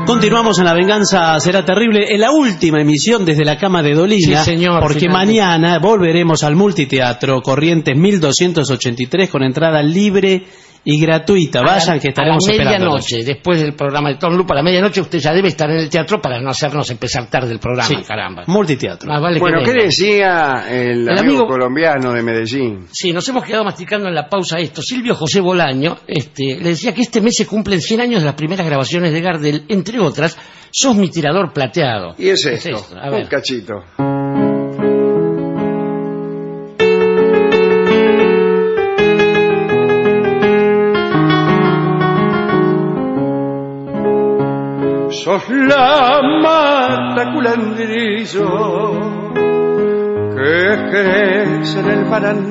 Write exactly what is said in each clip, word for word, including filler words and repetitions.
Continuamos en La Venganza Será Terrible, en la última emisión desde la Cama de Dolina, sí, señor, porque finalmente. Mañana volveremos al Multiteatro Corrientes mil doscientos ochenta y tres con entrada libre y gratuita. Vayan, la, que estaremos a la esperando. medianoche, después del programa de Tom Lupa, a la medianoche usted ya debe estar en el teatro para no hacernos empezar tarde el programa, Sí, caramba. Multiteatro. Más vale Bueno, que ¿qué venga. decía el, El amigo, amigo- colombiano de Medellín? Sí, nos hemos quedado masticando en la pausa esto. Silvio José Bolaño este, le decía que este mes se cumplen cien años de las primeras grabaciones de Gardel, entre otras, Sos mi tirador plateado. Y es ¿Qué esto, esto? A un ver. cachito. Sos la mata culandrillo que crece en el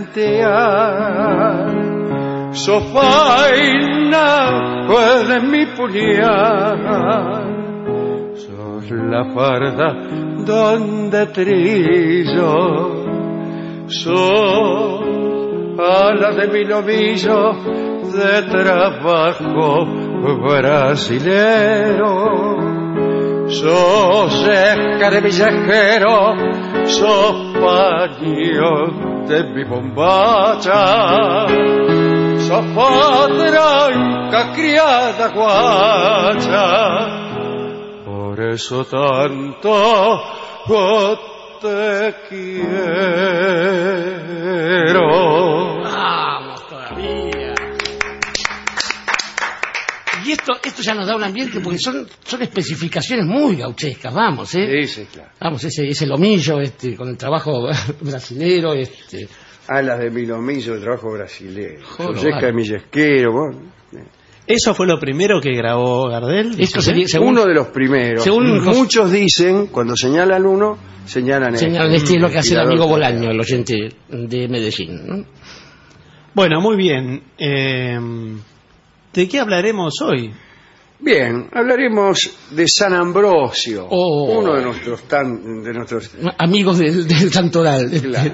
manantial. Sos vaina pues de mi puñal. Sos la farda donde trillo. Sos ala de mi novillo de trabajo brasilero. Sos esca de mi viajero, sos paño de mi bombacha, sos patranca criada guacha. Por eso tanto yo te quiero. Vamos todavía. Y esto, esto ya nos da un ambiente porque son, son especificaciones muy gauchescas, vamos, ¿eh? Sí, sí, claro. Vamos, ese, ese lomillo este, con el trabajo brasilero, este. Alas de milomillo de trabajo brasileño. Joder, Sos esca vale. de millesquero, bueno. ¿Eso fue lo primero que grabó Gardel? Esto ¿Sí? sería, según, Uno de los primeros. según Jos- Muchos dicen, cuando señalan uno, señalan el señal de estilo que hace el tirador amigo plateado. Bolaño, el oyente de Medellín, ¿no? Bueno, muy bien. Eh, ¿De qué hablaremos hoy? Bien, hablaremos de San Ambrosio, Oh. uno de nuestros tan, de nuestros. Amigos del, del Santoral. Claro.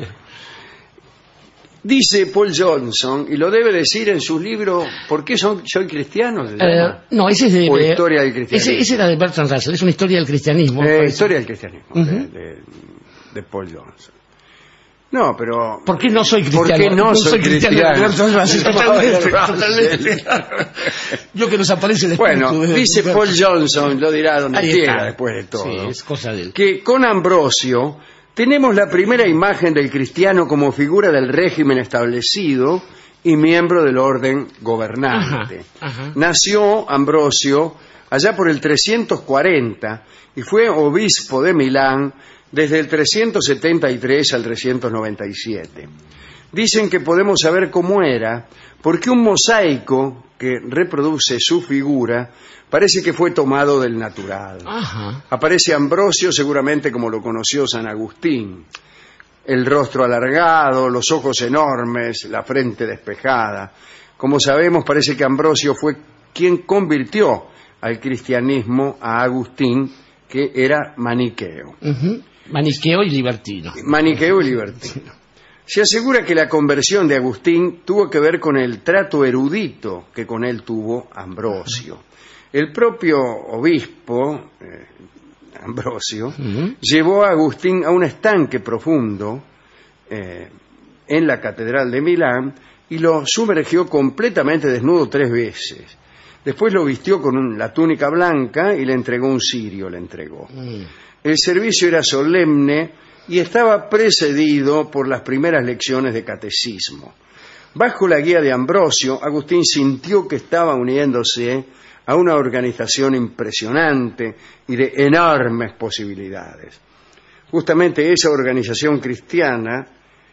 Dice Paul Johnson, y lo debe decir en su libro ¿Por qué son, soy cristiano? ¿Se Eh, llama? no, ese es de... O Historia del cristianismo. Ese, ese era de Bertrand Russell, es una historia del cristianismo. Eh, parece. historia del cristianismo, Ujú. de, de- de Paul Johnson. No, pero... ¿Por qué no soy cristiano? ¿Por qué no soy cristiano? Bertrand Russell, totalmente, Russell. totalmente. Yo que nos aparece el espíritu. Bueno, de- dice de- Paul Johnson, lo dirá donde Ahí quiera está. después de todo, Sí, es cosa de él. que con Ambrosio tenemos la primera imagen del cristiano como figura del régimen establecido y miembro del orden gobernante. Ajá, ajá. Nació Ambrosio allá por el trescientos cuarenta y fue obispo de Milán desde el trescientos setenta y tres al trescientos noventa y siete. Dicen que podemos saber cómo era porque un mosaico que reproduce su figura parece que fue tomado del natural. Ajá. Aparece Ambrosio seguramente como lo conoció San Agustín. El rostro alargado, los ojos enormes, la frente despejada. Como sabemos, parece que Ambrosio fue quien convirtió al cristianismo a Agustín, que era maniqueo. Ujú. Maniqueo y libertino. Maniqueo y libertino. Se asegura que la conversión de Agustín tuvo que ver con el trato erudito que con él tuvo Ambrosio. El propio obispo, eh, Ambrosio, Ujú. llevó a Agustín a un estanque profundo eh, en la catedral de Milán y lo sumergió completamente desnudo tres veces. Después lo vistió con un- la túnica blanca y le entregó un cirio, le entregó. Mm. El servicio era solemne y estaba precedido por las primeras lecciones de catecismo. Bajo la guía de Ambrosio, Agustín sintió que estaba uniéndose a una organización impresionante y de enormes posibilidades. Justamente esa organización cristiana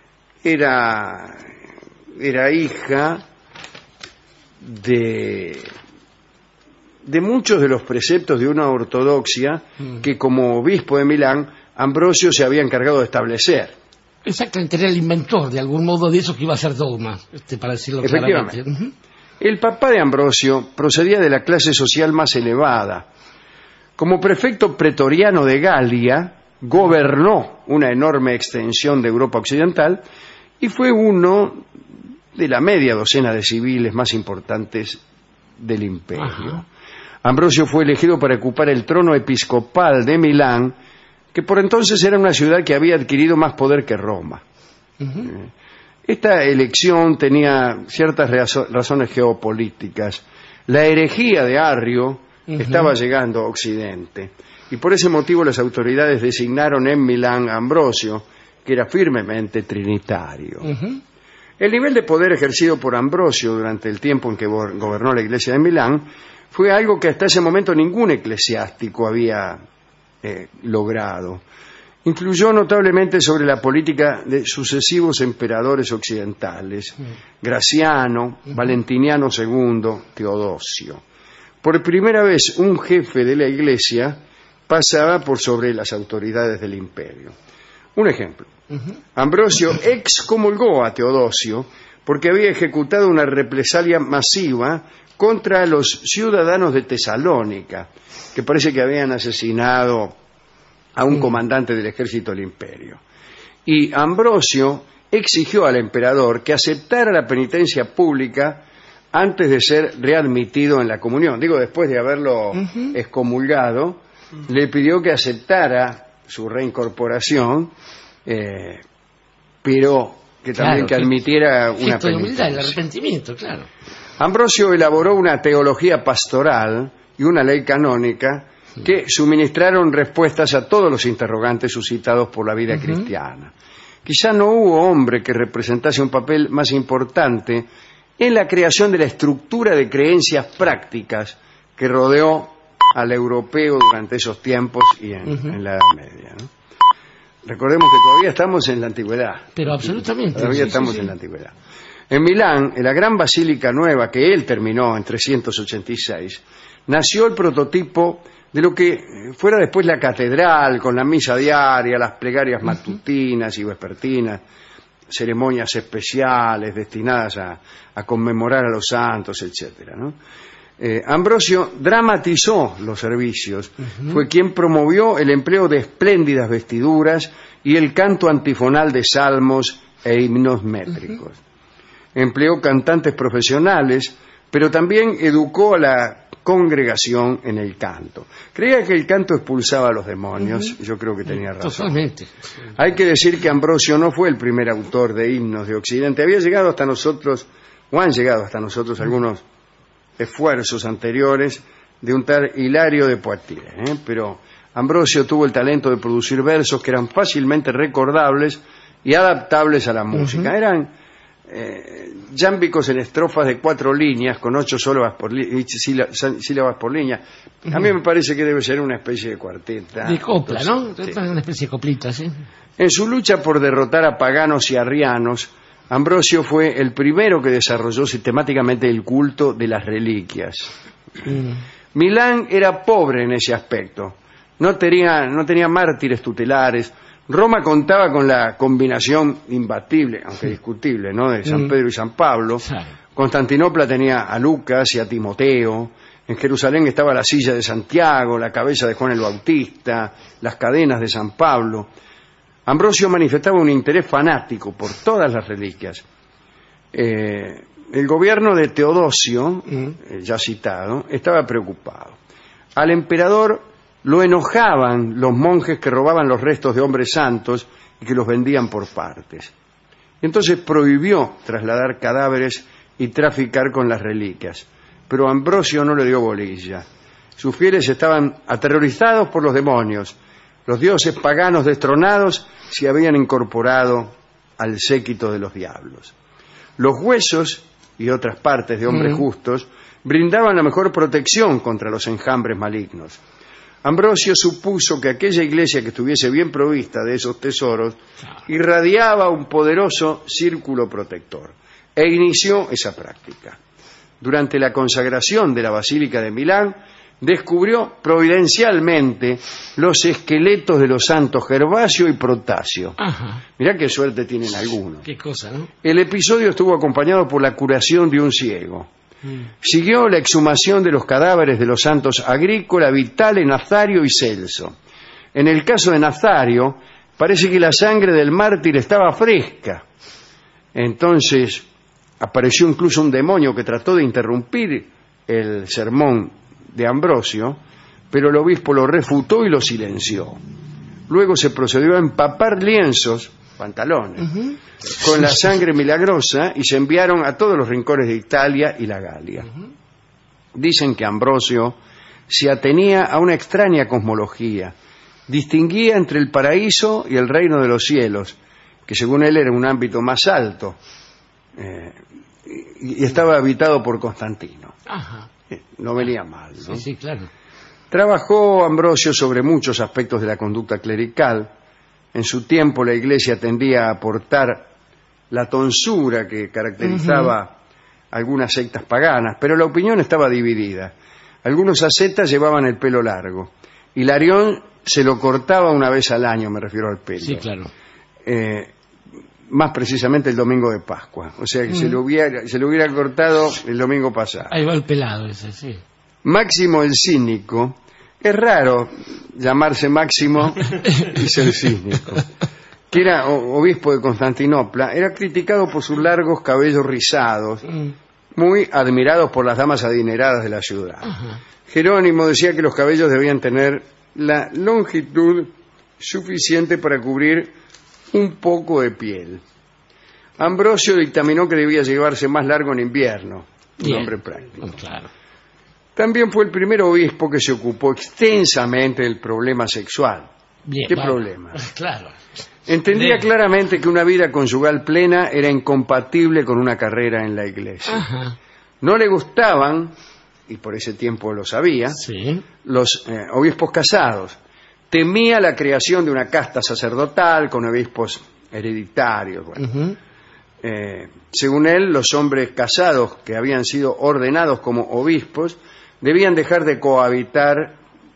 era, era hija de, de muchos de los preceptos de una ortodoxia que como obispo de Milán, Ambrosio se había encargado de establecer. Exactamente, era el inventor de algún modo de eso que iba a ser dogma, este, para decirlo Efectivamente. claramente. Ujú. El papá de Ambrosio procedía de la clase social más elevada. Como prefecto pretoriano de Galia, gobernó una enorme extensión de Europa Occidental y fue uno de la media docena de civiles más importantes del imperio. Ajá. Ambrosio fue elegido para ocupar el trono episcopal de Milán, que por entonces era una ciudad que había adquirido más poder que Roma. Uh-huh. Esta elección tenía ciertas razones geopolíticas. La herejía de Arrio uh-huh. estaba llegando a Occidente, y por ese motivo las autoridades designaron en Milán a Ambrosio, que era firmemente trinitario. Uh-huh. El nivel de poder ejercido por Ambrosio durante el tiempo en que gobernó la Iglesia de Milán fue algo que hasta ese momento ningún eclesiástico había eh, logrado. Influyó notablemente sobre la política de sucesivos emperadores occidentales, Graciano, Valentiniano segundo, Teodosio. Por primera vez un jefe de la Iglesia pasaba por sobre las autoridades del imperio. Un ejemplo. Ambrosio excomulgó a Teodosio porque había ejecutado una represalia masiva contra los ciudadanos de Tesalónica, que parece que habían asesinado a un comandante del ejército del imperio. Y Ambrosio exigió al emperador que aceptara la penitencia pública antes de ser readmitido en la comunión. Digo, después de haberlo uh-huh. excomulgado, uh-huh. le pidió que aceptara su reincorporación, eh, pero que también claro, que admitiera que, una penitencia. Humildad, el arrepentimiento, claro. Ambrosio elaboró una teología pastoral y una ley canónica que suministraron respuestas a todos los interrogantes suscitados por la vida uh-huh. cristiana. Quizá no hubo hombre que representase un papel más importante en la creación de la estructura de creencias prácticas que rodeó al europeo durante esos tiempos y en, uh-huh. en la Edad Media, ¿no? Recordemos que todavía estamos en la antigüedad. Pero absolutamente. Todavía sí, estamos sí, sí. en la antigüedad. En Milán, en la gran basílica nueva que él terminó en trescientos ochenta y seis, nació el prototipo de lo que fuera después la catedral, con la misa diaria, las plegarias matutinas y vespertinas, ceremonias especiales destinadas a, a conmemorar a los santos, etcétera, ¿no? Eh, Ambrosio dramatizó los servicios, uh-huh. fue quien promovió el empleo de espléndidas vestiduras y el canto antifonal de salmos e himnos métricos. Uh-huh. Empleó cantantes profesionales, pero también educó a la congregación en el canto. Creía que el canto expulsaba a los demonios, uh-huh. yo creo que tenía razón. Totalmente. Hay que decir que Ambrosio no fue el primer autor de himnos de Occidente. Había llegado hasta nosotros, o han llegado hasta nosotros uh-huh. algunos esfuerzos anteriores de un tal Hilario de Poitiers, ¿eh? pero Ambrosio tuvo el talento de producir versos que eran fácilmente recordables y adaptables a la música. Uh-huh. Eran eh, yámbicos en estrofas de cuatro líneas con ocho sílabas por, li- sílabas por línea. Uh-huh. A mí me parece que debe ser una especie de cuarteta. De copla, ¿no? Sí. Una especie de coplita, ¿sí? En su lucha por derrotar a paganos y arrianos, Ambrosio fue el primero que desarrolló sistemáticamente el culto de las reliquias. Mm. Milán era pobre en ese aspecto. No tenía, no tenía mártires tutelares. Roma contaba con la combinación imbatible, aunque discutible, ¿no?, de San Pedro y San Pablo. Sí. Constantinopla tenía a Lucas y a Timoteo. En Jerusalén estaba la silla de Santiago, la cabeza de Juan el Bautista, las cadenas de San Pablo. Ambrosio manifestaba un interés fanático por todas las reliquias. Eh, el gobierno de Teodosio, eh, ya citado, estaba preocupado. Al emperador lo enojaban los monjes que robaban los restos de hombres santos y que los vendían por partes. Entonces prohibió trasladar cadáveres y traficar con las reliquias. Pero Ambrosio no le dio bolilla. Sus fieles estaban aterrorizados por los demonios. Los dioses paganos destronados se habían incorporado al séquito de los diablos. Los huesos y otras partes de hombres mm. justos brindaban la mejor protección contra los enjambres malignos. Ambrosio supuso que aquella iglesia que estuviese bien provista de esos tesoros irradiaba un poderoso círculo protector e inició esa práctica. Durante la consagración de la Basílica de Milán, descubrió providencialmente los esqueletos de los santos Gervasio y Protasio. Ajá. Mirá qué suerte tienen algunos. Qué cosa, ¿no? El episodio estuvo acompañado por la curación de un ciego. Mm. Siguió la exhumación de los cadáveres de los santos Agrícola, Vitale, Nazario y Celso. En el caso de Nazario, parece que la sangre del mártir estaba fresca. Entonces apareció incluso un demonio que trató de interrumpir el sermón de Ambrosio, pero el obispo lo refutó y lo silenció. Luego se procedió a empapar lienzos, pantalones, uh-huh. con la sangre milagrosa y se enviaron a todos los rincones de Italia y la Galia. Uh-huh. Dicen que Ambrosio se atenía a una extraña cosmología, distinguía entre el paraíso y el reino de los cielos, que según él era un ámbito más alto, eh, y, y estaba habitado por Constantino. Ajá. Eh, no venía mal, ¿no? Sí, sí, claro. Trabajó Ambrosio sobre muchos aspectos de la conducta clerical. En su tiempo la Iglesia tendía a aportar la tonsura que caracterizaba uh-huh. algunas sectas paganas, pero la opinión estaba dividida. Algunos ascetas llevaban el pelo largo. Hilarión se lo cortaba una vez al año, me refiero al pelo. Sí, claro. Eh, más precisamente el domingo de Pascua. O sea que uh-huh. se, lo hubiera, se lo hubiera cortado el domingo pasado. Ahí va el pelado ese, sí. Máximo el Cínico. Es raro llamarse Máximo y ser cínico. Que era obispo de Constantinopla, era criticado por sus largos cabellos rizados, muy admirados por las damas adineradas de la ciudad. Ajá. Jerónimo decía que los cabellos debían tener la longitud suficiente para cubrir un poco de piel. Ambrosio dictaminó que debía llevarse más largo en invierno, un Bien. hombre práctico. Claro. También fue el primer obispo que se ocupó extensamente del problema sexual. Bien, ¿Qué bueno, problema? Claro. Entendía Bien. claramente que una vida conyugal plena era incompatible con una carrera en la Iglesia. Ajá. No le gustaban, y por ese tiempo lo sabía, sí. los eh, obispos casados. Temía la creación de una casta sacerdotal con obispos hereditarios. Bueno. Uh-huh. eh, según él, los hombres casados que habían sido ordenados como obispos debían dejar de cohabitar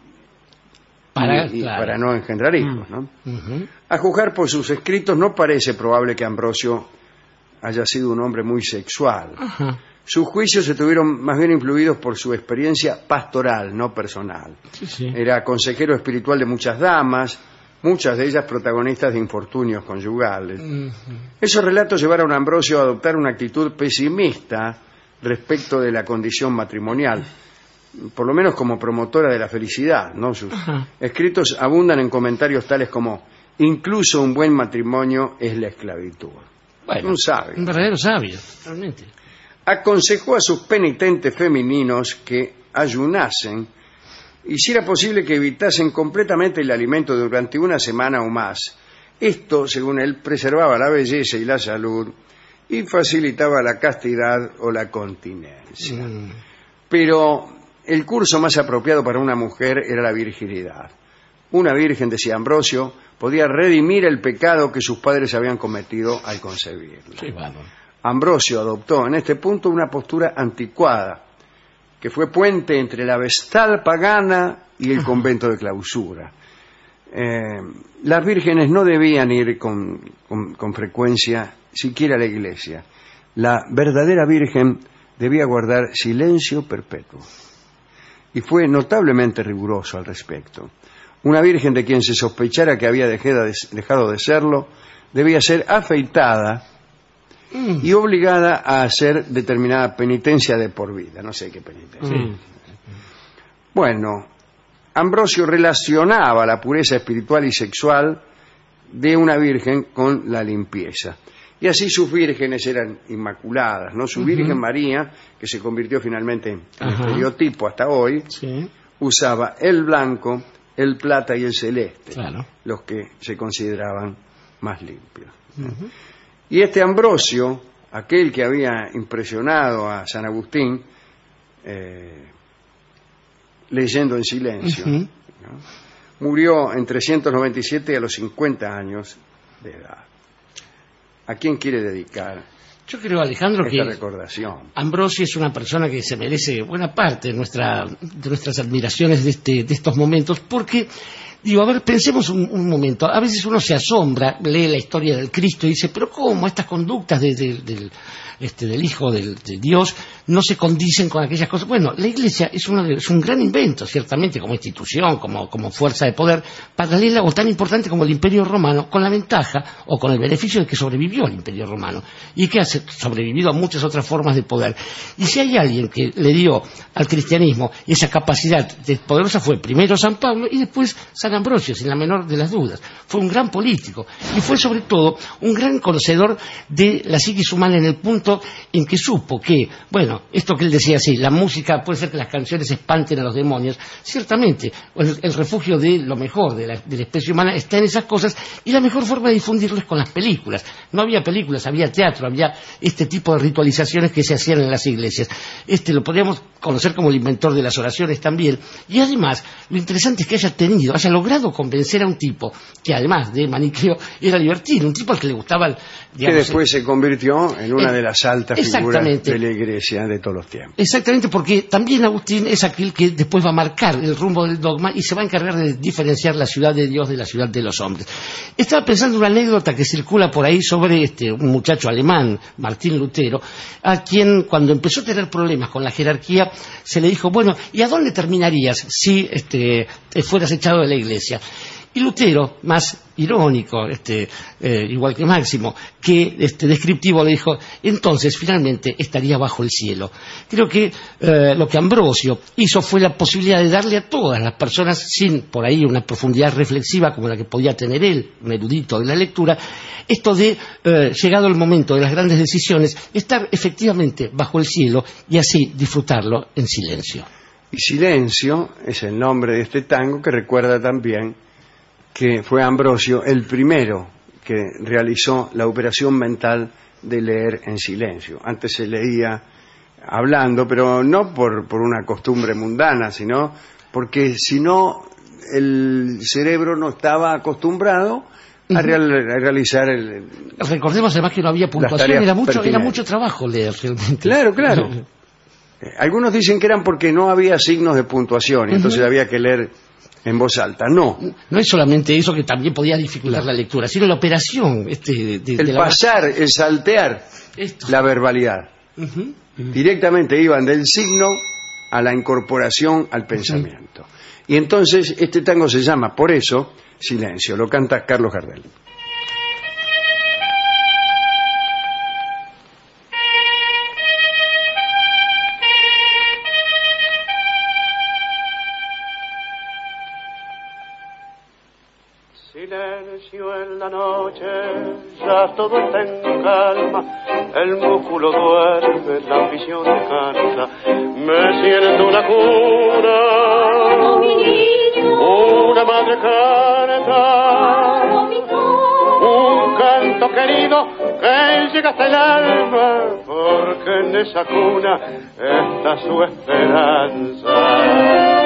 para, y, y claro. para no engendrar hijos, ¿no? Uh-huh. A juzgar por sus escritos, no parece probable que Ambrosio haya sido un hombre muy sexual. Uh-huh. Sus juicios se tuvieron más bien influidos por su experiencia pastoral, no personal. Sí, sí. Era consejero espiritual de muchas damas, muchas de ellas protagonistas de infortunios conyugales. Uh-huh. Esos relatos llevaron a Ambrosio a adoptar una actitud pesimista respecto de la condición matrimonial, por lo menos como promotora de la felicidad, ¿no? Sus uh-huh. escritos abundan en comentarios tales como: incluso un buen matrimonio es la esclavitud. Bueno, un sabio. Un verdadero sabio, realmente. Aconsejó a sus penitentes femeninos que ayunasen y, si era posible, que evitasen completamente el alimento durante una semana o más. Esto, según él, preservaba la belleza y la salud y facilitaba la castidad o la continencia. Mm. Pero el curso más apropiado para una mujer era la virginidad. Una virgen, decía Ambrosio, podía redimir el pecado que sus padres habían cometido al concebirla. Sí, bueno. Ambrosio adoptó en este punto una postura anticuada, que fue puente entre la vestal pagana y el convento de clausura. Eh, las vírgenes no debían ir con, con, con frecuencia siquiera a la iglesia. La verdadera virgen debía guardar silencio perpetuo. Y fue notablemente riguroso al respecto. Una virgen de quien se sospechara que había dejado de, dejado de serlo debía ser afeitada mm. y obligada a hacer determinada penitencia de por vida. No sé qué penitencia. Sí. Bueno, Ambrosio relacionaba la pureza espiritual y sexual de una virgen con la limpieza. Y así sus vírgenes eran inmaculadas, ¿no? Su uh-huh. Virgen María, que se convirtió finalmente en uh-huh. estereotipo hasta hoy, sí. usaba el blanco, el plata y el celeste, claro. los que se consideraban más limpios. Uh-huh. Y este Ambrosio, aquel que había impresionado a San Agustín, eh, leyendo en silencio, uh-huh. ¿no? murió en trescientos noventa y siete a los cincuenta años de edad. ¿A quién quiere dedicar Yo creo, Alejandro, esta que recordación? Ambrosio es una persona que se merece buena parte de, nuestra, de nuestras admiraciones de, este, de estos momentos, porque Digo, a ver, pensemos un, un momento. A veces uno se asombra, lee la historia del Cristo y dice, pero ¿cómo estas conductas de, de, del, este, del Hijo del, de Dios no se condicen con aquellas cosas? Bueno, la Iglesia es, uno de, es un gran invento, ciertamente, como institución, como, como fuerza de poder, paralela o tan importante como el Imperio Romano, con la ventaja o con el beneficio de que sobrevivió el Imperio Romano y que ha sobrevivido a muchas otras formas de poder. Y si hay alguien que le dio al cristianismo esa capacidad de poderosa, fue primero San Pablo y después San Ambrosio, sin la menor de las dudas. Fue un gran político y fue sobre todo un gran conocedor de la psiquis humana, en el punto en que supo que, bueno, esto que él decía así, la música puede ser que las canciones espanten a los demonios, ciertamente el, el refugio de lo mejor de la, de la especie humana está en esas cosas, y la mejor forma de difundirlo es con las películas. No había películas, había teatro, había este tipo de ritualizaciones que se hacían en las iglesias. Este lo podríamos conocer como el inventor de las oraciones también, y además lo interesante es que haya tenido, haya logrado convencer a un tipo que además de maniqueo era libertino, un tipo al que le gustaba el, digamos, que después el, se convirtió en una eh, de las altas figuras de la Iglesia de todos los tiempos. Exactamente, porque también Agustín es aquel que después va a marcar el rumbo del dogma y se va a encargar de diferenciar la ciudad de Dios de la ciudad de los hombres. Estaba pensando en una anécdota que circula por ahí sobre este un muchacho alemán, Martín Lutero, a quien cuando empezó a tener problemas con la jerarquía se le dijo, bueno, ¿y a dónde terminarías si este, fueras echado de la Iglesia? Y Lutero, más irónico, este, eh, igual que Máximo, que este, descriptivo, le dijo, entonces finalmente estaría bajo el cielo. Creo que eh, lo que Ambrosio hizo fue la posibilidad de darle a todas las personas, sin por ahí una profundidad reflexiva como la que podía tener él, un erudito de la lectura, esto de, eh, llegado el momento de las grandes decisiones, estar efectivamente bajo el cielo y así disfrutarlo en silencio. Y Silencio es el nombre de este tango, que recuerda también que fue Ambrosio el primero que realizó la operación mental de leer en silencio. Antes se leía hablando, pero no por, por una costumbre mundana, sino porque si no el cerebro no estaba acostumbrado a, real, a realizar el... Recordemos además que no había puntuación, era mucho, era mucho trabajo leer realmente. Claro, claro. Algunos dicen que eran porque no había signos de puntuación y entonces uh-huh. había que leer en voz alta. No. No es solamente eso, que también podía dificultar la lectura, sino la operación. Este, de, de, el de pasar, la... el saltear Esto. la verbalidad. Uh-huh. Uh-huh. Directamente iban del signo a la incorporación al pensamiento. Uh-huh. Y entonces este tango se llama, por eso, Silencio. Lo canta Carlos Gardel. Silencio en la noche, ya todo está en calma, el músculo duerme, la ambición descansa, me siento una cuna, una madre canta, un canto querido que llega hasta el alma, porque en esa cuna está su esperanza.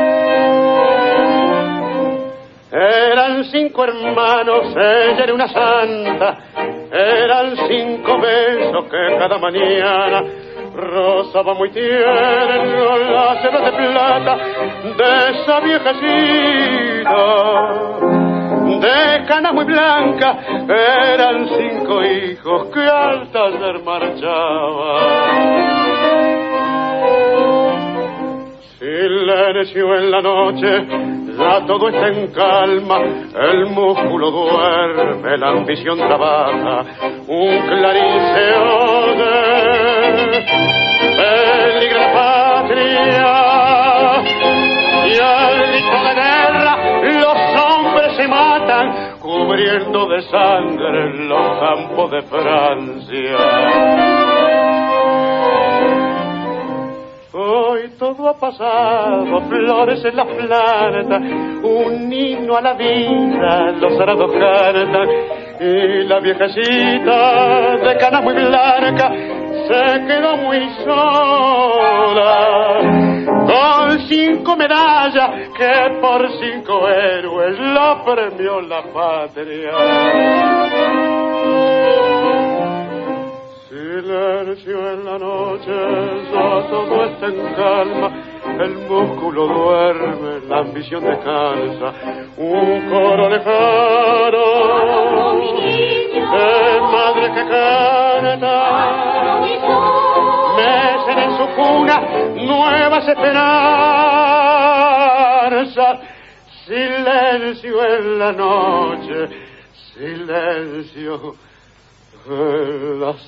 Eran cinco hermanos, ella era una santa, eran cinco besos que cada mañana rozaba muy tierno las sedas de plata de esa viejecita, de cana muy blanca, eran cinco hijos que al taller marchaban. Silencio en la noche, ya todo está en calma, el músculo duerme, la ambición trabaja, un clarín se oye, peligra la patria, y al grito de guerra los hombres se matan, cubriendo de sangre los campos de Francia. Hoy todo ha pasado, flores en la planta, un himno a la vida, los arados cantan, y la viejecita de cana muy blanca se quedó muy sola, con cinco medallas que por cinco héroes la premió la patria. Silencio en la noche, ya todo está en calma, el músculo duerme, la ambición descansa, un coro lejano de madre que canta, mecen en su cuna nuevas esperanzas, silencio en la noche, silencio en las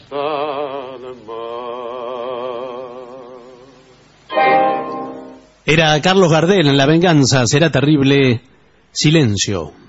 almas. Era Carlos Gardel en La venganza será terrible. Silencio.